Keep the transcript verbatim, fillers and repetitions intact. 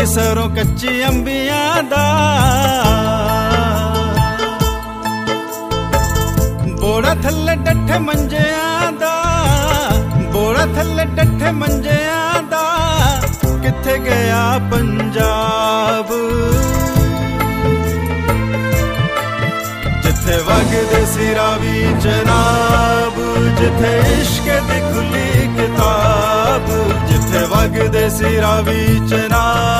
सरੋਂ ਕੱਚੀ ਅੰਬੀਆਂ ਦਾ ਬੋੜਾ ਥੱਲੇ ਡੱਠੇ ਮੰਜਿਆਂ ਦਾ ਬੋੜਾ ਥੱਲੇ ਡੱਠੇ ਮੰਜਿਆਂ ਦਾ ਕਿੱਥੇ ਗਿਆ ਪੰਜਾਬ ਜਿੱਥੇ ਵਗਦੇ ਸੀ ਰਾਵੀ ਜਨਾਬ ਜਿੱਥੇ ਇਸ਼ਕ ਦੀ ਖੁੱਲੀ ਕਿਤਾਬ ਜਿੱਥੇ ਵਗਦੇ ਸੀ ਰਾਵੀ ਜਨਾਬ